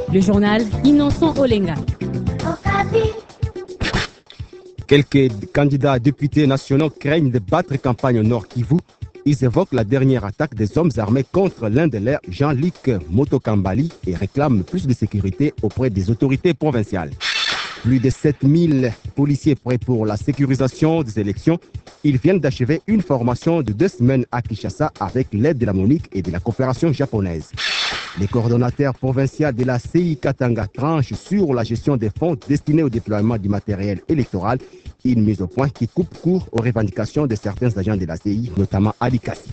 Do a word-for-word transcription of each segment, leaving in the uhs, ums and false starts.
Le journal Innocent Olenga. Quelques candidats députés nationaux craignent de battre campagne au Nord Kivu. Ils évoquent la dernière attaque des hommes armés contre l'un de leurs, Jean-Luc Motokambali, et réclament plus de sécurité auprès des autorités provinciales. Plus de sept mille policiers prêts pour la sécurisation des élections. Ils viennent d'achever une formation de deux semaines à Kinshasa avec l'aide de la MONUC et de la coopération japonaise. Les coordonnateurs provinciaux de la C I Katanga tranchent sur la gestion des fonds destinés au déploiement du matériel électoral, une mise au point qui coupe court aux revendications de certains agents de la C I, notamment à Likasi.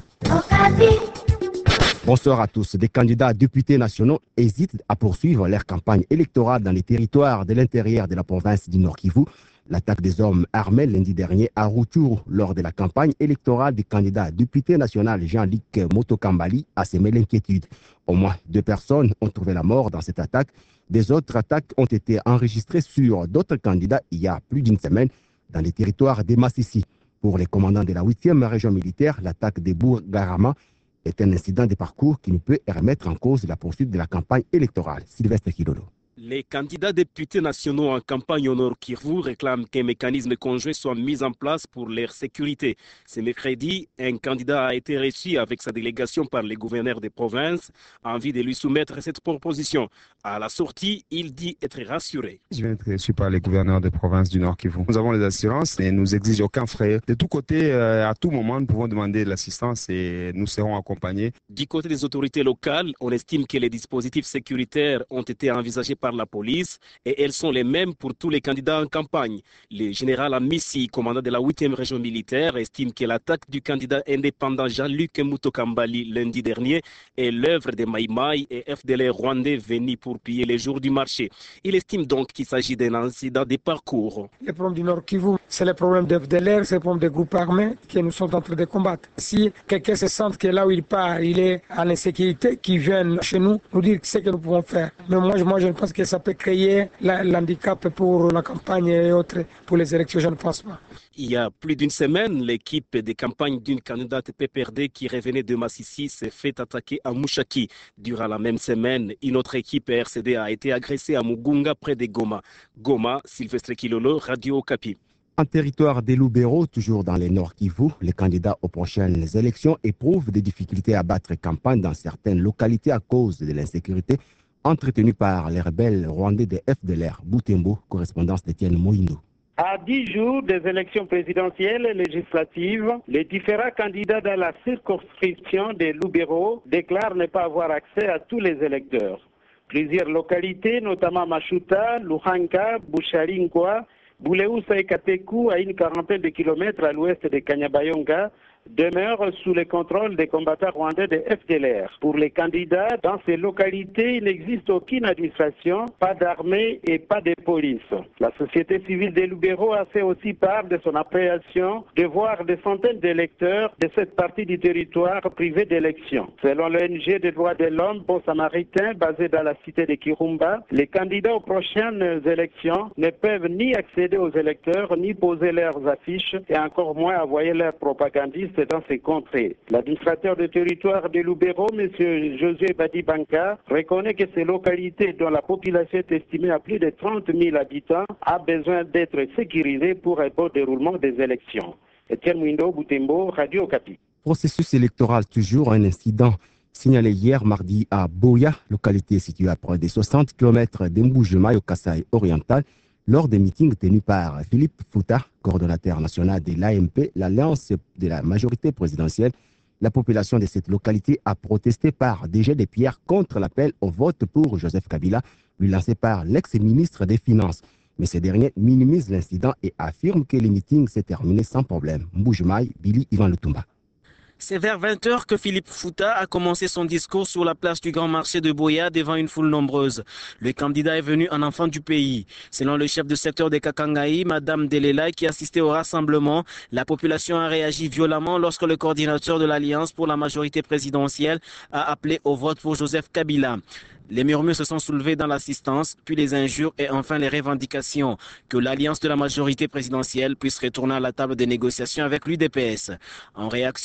Bonsoir à tous. Des candidats députés nationaux hésitent à poursuivre leur campagne électorale dans les territoires de l'intérieur de la province du Nord Kivu. L'attaque des hommes armés lundi dernier à Rutshuru lors de la campagne électorale du candidat député national Jean-Luc Motokambali a semé l'inquiétude. Au moins deux personnes ont trouvé la mort dans cette attaque. Des autres attaques ont été enregistrées sur d'autres candidats il y a plus d'une semaine dans les territoires de Massissi. Pour les commandants de la huitième région militaire, l'attaque de Bourgarama est un incident de parcours qui ne peut remettre en cause la poursuite de la campagne électorale. Sylvestre Kilolo. Les candidats députés nationaux en campagne au Nord Kivu réclament qu'un mécanisme conjoint soit mis en place pour leur sécurité. Ce mercredi, un candidat a été reçu avec sa délégation par les gouverneurs des provinces en envie de lui soumettre cette proposition. À la sortie, il dit être rassuré. Je viens d'être reçu par les gouverneurs des provinces du Nord Kivu. Nous avons les assurances et nous exigent aucun frais. De tous côtés, à tout moment, nous pouvons demander de l'assistance et nous serons accompagnés. Du côté des autorités locales, on estime que les dispositifs sécuritaires ont été envisagés par la police et elles sont les mêmes pour tous les candidats en campagne. Le général Amissi, commandant de la huitième région militaire, estime que l'attaque du candidat indépendant Jean-Luc Motokambali lundi dernier est l'œuvre des Maïmaï et F D L R rwandais venus pour piller les jours du marché. Il estime donc qu'il s'agit d'un incident de parcours. Le problème du Nord Kivu, c'est le problème de F D L R, c'est le problème des groupes armés que nous sommes en train de combattre. Si quelqu'un se sent que là où il part, il est en insécurité, qu'il vienne chez nous, nous dire ce que nous pouvons faire. Mais moi, moi je ne pense que ça peut créer l'handicap pour la campagne et autres pour les élections, je ne pense pas. Il y a plus d'une semaine, l'équipe de campagne d'une candidate P P R D qui revenait de Massissi s'est fait attaquer à Mouchaki. Durant la même semaine, une autre équipe R C D a été agressée à Mugunga près de Goma. Goma, Sylvestre Kilolo, Radio Okapi. En territoire des Lubero, toujours dans les Nord Kivu, les candidats aux prochaines élections éprouvent des difficultés à battre campagne dans certaines localités à cause de l'insécurité entretenue par les rebelles rwandais de F D L R. Boutembo, correspondance d'Étienne Moïno. À dix jours des élections présidentielles et législatives, les différents candidats dans la circonscription des Lubero déclarent ne pas avoir accès à tous les électeurs. Plusieurs localités, notamment Mashuta, Luhanka, Busharinkwa, Bouleusa et Kateku, à une quarantaine de kilomètres à l'ouest de Kanyabayonga, demeurent sous le contrôle des combattants rwandais de F D L R. Pour les candidats, dans ces localités, il n'existe aucune administration, pas d'armée et pas de police. La société civile des Lubero a fait aussi part de son appréhension de voir des centaines d'électeurs de cette partie du territoire privés d'élections. Selon l'O N G des droits de l'homme, Bon Samaritain, basé dans la cité de Kirumba, les candidats aux prochaines élections ne peuvent ni accéder aux électeurs, ni poser leurs affiches, et encore moins envoyer leurs propagandistes dans ces contrées. L'administrateur du territoire de Lubero, M. Josué Badibanka, reconnaît que ces localités dont la population est estimée à plus de trente mille habitants a besoin d'être sécurisées pour un bon déroulement des élections. Etienne Mwindo, Boutembo, Radio Okapi. Processus électoral, toujours un incident signalé hier mardi à Boya, localité située à près de soixante kilomètres d'Mbujimai au Kasaï oriental, lors des meetings tenus par Philippe Fouta, coordonnateur national de l'A M P, l'Alliance de la majorité présidentielle. La population de cette localité a protesté par des jets de pierres contre l'appel au vote pour Joseph Kabila, lui lancé par l'ex-ministre des Finances. Mais ce dernier minimise l'incident et affirme que le meeting s'est terminé sans problème. Mbujimai, Billy Ivan Lutumba. C'est vers vingt heures que Philippe Fouta a commencé son discours sur la place du Grand Marché de Boya devant une foule nombreuse. Le candidat est venu en enfant du pays. Selon le chef de secteur de Kakangaï, Madame Delela, qui assistait au rassemblement, la population a réagi violemment lorsque le coordinateur de l'Alliance pour la majorité présidentielle a appelé au vote pour Joseph Kabila. Les murmures se sont soulevés dans l'assistance, puis les injures et enfin les revendications que l'alliance de la majorité présidentielle puisse retourner à la table des négociations avec l'U D P S. En réaction, le président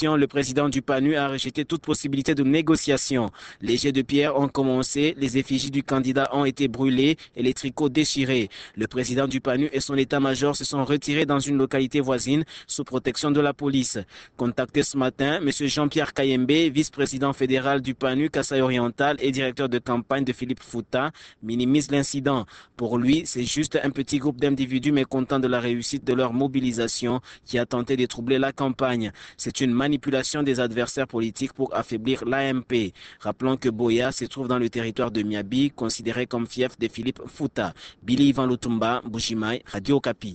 président du P A N U a rejeté toute possibilité de négociation. Les jets de pierre ont commencé, les effigies du candidat ont été brûlées et les tricots déchirés. Le président du P A N U et son état-major se sont retirés dans une localité voisine sous protection de la police. Contacté ce matin, M. Jean-Pierre Kayembe, vice-président fédéral du P A N U Kasaï Oriental et directeur de campagne de Philippe Fouta, minimise l'incident. Pour lui, c'est juste un petit groupe d'individus mécontents de la réussite de leur mobilisation qui a tenté de troubler la campagne. C'est une manipulation des adversaires politiques pour affaiblir l'A M P. Rappelons que Boya se trouve dans le territoire de Miabi, considéré comme fief de Philippe Fouta. Billy Ivan Lutumba, Bushimai, Radio Okapi.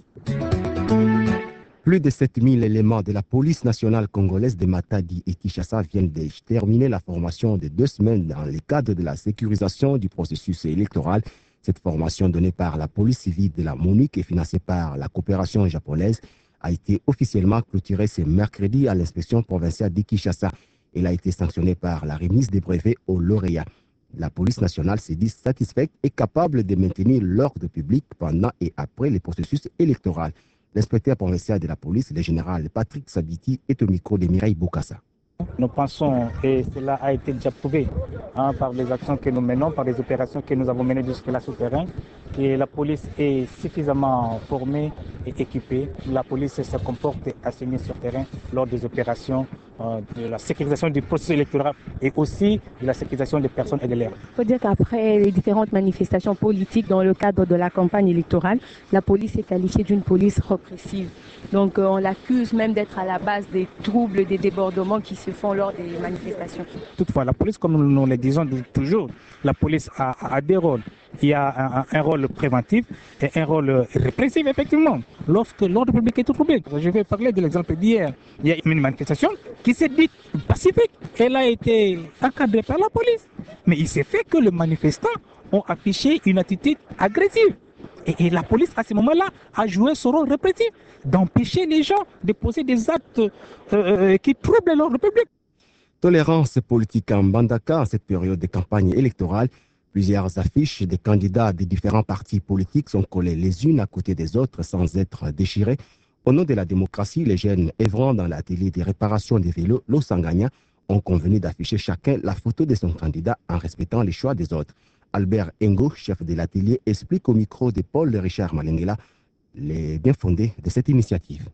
Plus de sept mille éléments de la police nationale congolaise de Matadi et Kinshasa viennent de terminer la formation de deux semaines dans le cadre de la sécurisation du processus électoral. Cette formation donnée par la police civile de la MONUC et financée par la coopération japonaise a été officiellement clôturée ce mercredi à l'inspection provinciale de Kinshasa. Elle a été sanctionnée par la remise des brevets aux lauréats. La police nationale s'est dit satisfaite et capable de maintenir l'ordre public pendant et après le processus électoral. L'inspecteur provincial de la police, le général Patrick Sabiti, est au micro de Mireille Boukassa. Nous pensons, et cela a été déjà prouvé hein, par les actions que nous menons, par les opérations que nous avons menées jusque-là sur le terrain, que la police est suffisamment formée et équipée. La police se comporte assez bien sur le terrain lors des opérations euh, de la sécurisation du processus électoral et aussi de la sécurisation des personnes et de l'air. Il faut dire qu'après les différentes manifestations politiques dans le cadre de la campagne électorale, la police est qualifiée d'une police répressive. Donc euh, on l'accuse même d'être à la base des troubles, des débordements qui se font lors des manifestations. Toutefois, la police, comme nous le disons toujours, la police a, a des rôles. Il y a un, un rôle préventif et un rôle répressif, effectivement, lorsque l'ordre public est troublé. Je vais parler de l'exemple d'hier. Il y a une manifestation qui s'est dite pacifique. Elle a été encadrée par la police. Mais il s'est fait que les manifestants ont affiché une attitude agressive. Et, et la police, à ce moment-là, a joué son rôle répressif, d'empêcher les gens de poser des actes euh, qui troublent l'ordre public. Tolérance politique en Mbandaka en cette période de campagne électorale. Plusieurs affiches des candidats des différents partis politiques sont collées les unes à côté des autres sans être déchirées. Au nom de la démocratie, les jeunes œuvrant dans l'atelier de réparation des vélos Losanganya ont convenu d'afficher chacun la photo de son candidat en respectant les choix des autres. Albert Engo, chef de l'atelier, explique au micro de Paul Richard Malengela les bien fondés de cette initiative.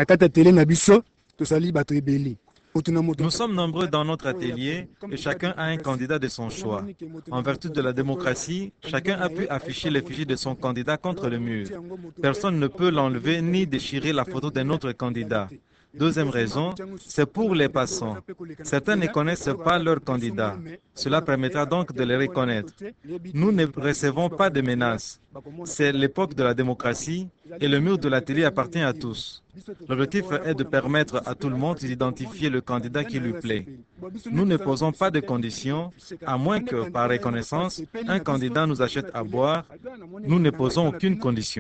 Nous sommes nombreux dans notre atelier et chacun a un candidat de son choix. En vertu de la démocratie, chacun a pu afficher l'effigie de son candidat contre le mur. Personne ne peut l'enlever ni déchirer la photo d'un autre candidat. Deuxième raison, c'est pour les passants. Certains ne connaissent pas leur candidat. Cela permettra donc de les reconnaître. Nous ne recevons pas de menaces. C'est l'époque de la démocratie et le mur de l'atelier appartient à tous. L'objectif est de permettre à tout le monde d'identifier le candidat qui lui plaît. Nous ne posons pas de conditions, à moins que, par reconnaissance, un candidat nous achète à boire. Nous ne posons aucune condition.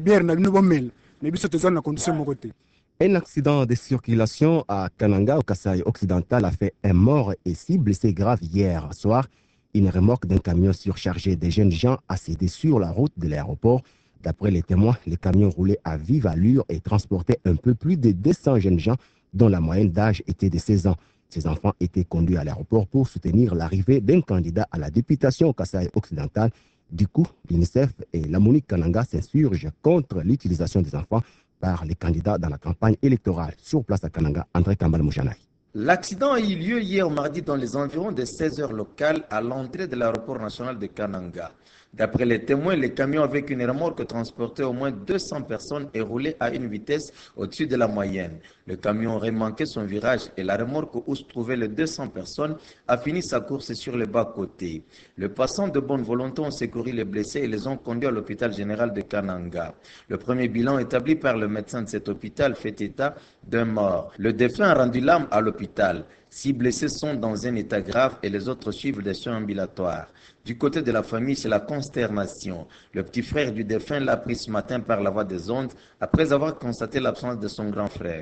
Un accident de circulation à Kananga, au Kasaï occidental, a fait un mort et six blessés graves hier soir. Une remorque d'un camion surchargé de jeunes gens a cédé sur la route de l'aéroport. D'après les témoins, le camion roulait à vive allure et transportait un peu plus de deux cents jeunes gens dont la moyenne d'âge était de seize ans. Ces enfants étaient conduits à l'aéroport pour soutenir l'arrivée d'un candidat à la députation au Kasaï occidental. Du coup, l'UNICEF et la MONUC Kananga s'insurgent contre l'utilisation des enfants par les candidats dans la campagne électorale. Sur place à Kananga, André Kambal Moujanay. L'accident a eu lieu hier mardi dans les environs de seize heures locales à l'entrée de l'aéroport national de Kananga. D'après les témoins, le camion avec une remorque transportait au moins deux cents personnes et roulait à une vitesse au-dessus de la moyenne. Le camion aurait manqué son virage et la remorque où se trouvaient les deux cents personnes a fini sa course sur le bas-côté. Les passants de bonne volonté ont secouru les blessés et les ont conduits à l'hôpital général de Kananga. Le premier bilan établi par le médecin de cet hôpital fait état d'un mort. Le défunt a rendu l'âme à l'hôpital. Six blessés sont dans un état grave et les autres suivent des soins ambulatoires. Du côté de la famille, c'est la consternation. Le petit frère du défunt l'a appris ce matin par la voie des ondes après avoir constaté l'absence de son grand frère.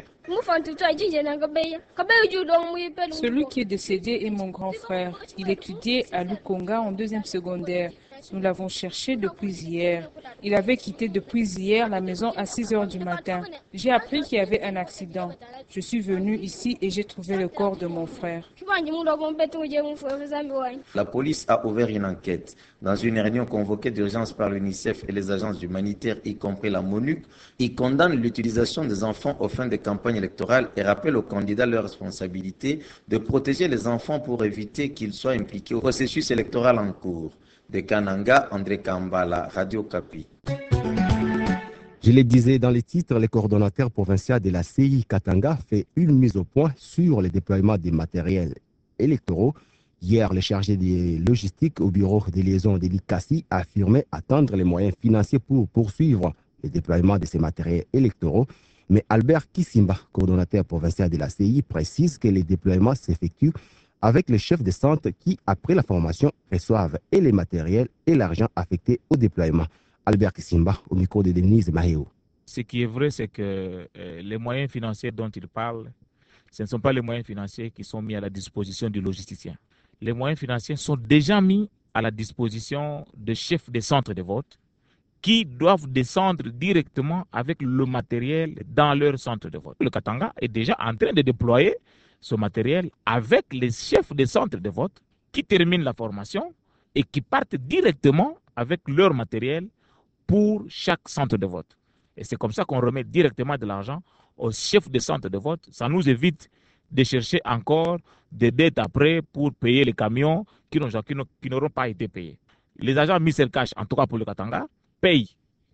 Celui qui est décédé est mon grand frère. Il étudiait à Lukonga en deuxième secondaire. Nous l'avons cherché depuis hier. Il avait quitté depuis hier la maison à six heures du matin. J'ai appris qu'il y avait un accident. Je suis venu ici et j'ai trouvé le corps de mon frère. La police a ouvert une enquête. Dans une réunion convoquée d'urgence par l'UNICEF et les agences humanitaires, y compris la MONUC, ils condamnent l'utilisation des enfants aux fins de campagne électorale et rappellent aux candidats leur responsabilité de protéger les enfants pour éviter qu'ils soient impliqués au processus électoral en cours. De Kananga, André Kambala, Radio Kapi. Je le disais dans les titres, le coordonnateur provincial de la C I Katanga fait une mise au point sur le déploiement des matériels électoraux. Hier, le chargé des logistiques au bureau de liaison de l'I C A S I a affirmé attendre les moyens financiers pour poursuivre le déploiement de ces matériels électoraux. Mais Albert Kissimba, coordonnateur provincial de la C I, précise que les déploiements s'effectuent avec les chefs de centre qui, après la formation, reçoivent et les matériels et l'argent affecté au déploiement. Albert Kissimba, au micro de Denise Maheo. Ce qui est vrai, c'est que euh, les moyens financiers dont il parle, ce ne sont pas les moyens financiers qui sont mis à la disposition du logisticien. Les moyens financiers sont déjà mis à la disposition des chefs des centres de vote qui doivent descendre directement avec le matériel dans leur centre de vote. Le Katanga est déjà en train de déployer ce matériel avec les chefs des centres de vote qui terminent la formation et qui partent directement avec leur matériel pour chaque centre de vote. Et c'est comme ça qu'on remet directement de l'argent aux chefs des centres de vote. Ça nous évite de chercher encore des dettes après pour payer les camions qui n'auront pas été payés. Les agents Michel Cash, en tout cas pour le Katanga, payent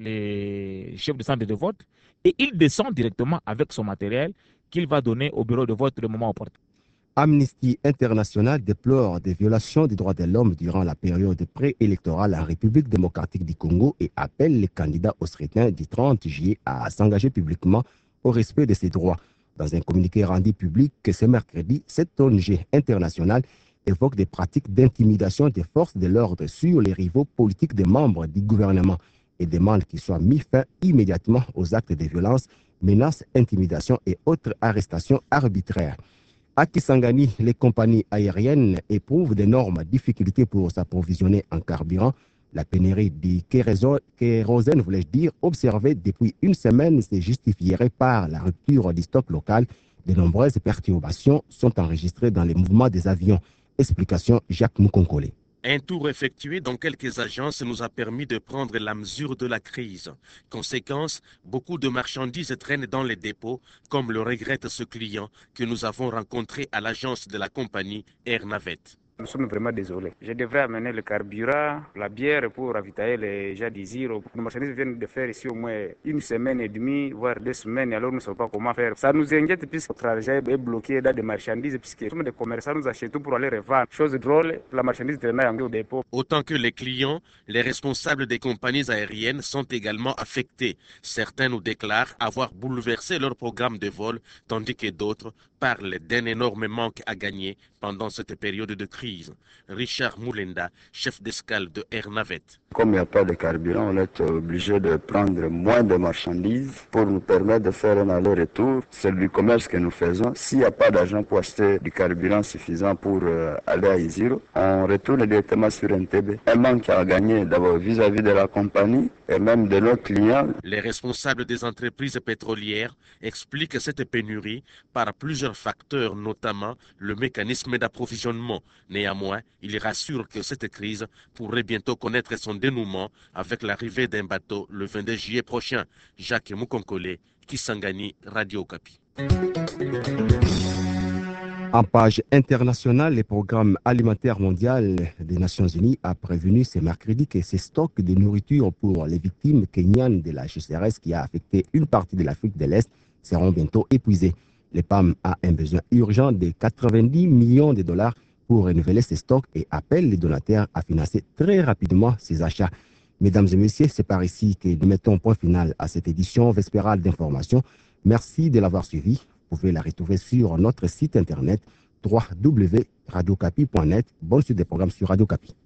les chefs de centre de vote et il descend directement avec son matériel qu'il va donner au bureau de vote le moment opportun. Amnesty International déplore des violations des droits de l'homme durant la période préélectorale en République démocratique du Congo et appelle les candidats au scrutin du trente juillet à s'engager publiquement au respect de ces droits. Dans un communiqué rendu public ce mercredi, cette O N G internationale évoque des pratiques d'intimidation des forces de l'ordre sur les rivaux politiques des membres du gouvernement et demande qu'il soit mis fin immédiatement aux actes de violence, menaces, intimidations et autres arrestations arbitraires. À Kisangani, les compagnies aériennes éprouvent d'énormes difficultés pour s'approvisionner en carburant. La pénurie du kérosène, voulais-je dire, observée depuis une semaine, se justifierait par la rupture du stock local. De nombreuses perturbations sont enregistrées dans les mouvements des avions. Explication Jacques Moukonkole. Un tour effectué dans quelques agences nous a permis de prendre la mesure de la crise. Conséquence, beaucoup de marchandises traînent dans les dépôts, comme le regrette ce client que nous avons rencontré à l'agence de la compagnie Air Navette. Nous sommes vraiment désolés. Je devrais amener le carburant, la bière pour ravitailler les gens d'Isiro. Nos marchandises viennent de faire ici au moins une semaine et demie, voire deux semaines, alors nous ne savons pas comment faire. Ça nous inquiète puisque notre trajet est bloqué dans des marchandises, puisque nous sommes des commerçants, nous achetons pour aller revendre. Chose drôle, la marchandise traîne au dépôt. Autant que les clients, les responsables des compagnies aériennes sont également affectés. Certains nous déclarent avoir bouleversé leur programme de vol, tandis que d'autres parlent d'un énorme manque à gagner pendant cette période de crise. Richard Moulenda, chef d'escale de Air Navette. Comme il n'y a pas de carburant, on est obligé de prendre moins de marchandises pour nous permettre de faire un aller-retour. C'est du commerce que nous faisons. S'il n'y a pas d'argent pour acheter du carburant suffisant pour euh, aller à Isiro, on retourne directement sur N T B. Un manque à gagner d'abord vis-à-vis de la compagnie et même de nos clients. Les responsables des entreprises pétrolières expliquent cette pénurie par plusieurs facteurs, notamment le mécanisme d'approvisionnement. Néanmoins, ils rassurent que cette crise pourrait bientôt connaître son dénouement avec l'arrivée d'un bateau le vingt-deux juillet prochain. Jacques Moukonkole, Kisangani, Radio Kapi. En page internationale, le programme alimentaire mondial des Nations Unies a prévenu ce mercredi que ces stocks de nourriture pour les victimes kenyanes de la sécheresse qui a affecté une partie de l'Afrique de l'Est seront bientôt épuisés. Le P A M a un besoin urgent de quatre-vingt-dix millions de dollars pour renouveler ses stocks et appelle les donateurs à financer très rapidement ces achats. Mesdames et messieurs, c'est par ici que nous mettons point final à cette édition vespérale d'information. Merci de l'avoir suivi. Vous pouvez la retrouver sur notre site internet w w w point radio capi point net. Bonne suite des programmes sur Radio Kapi.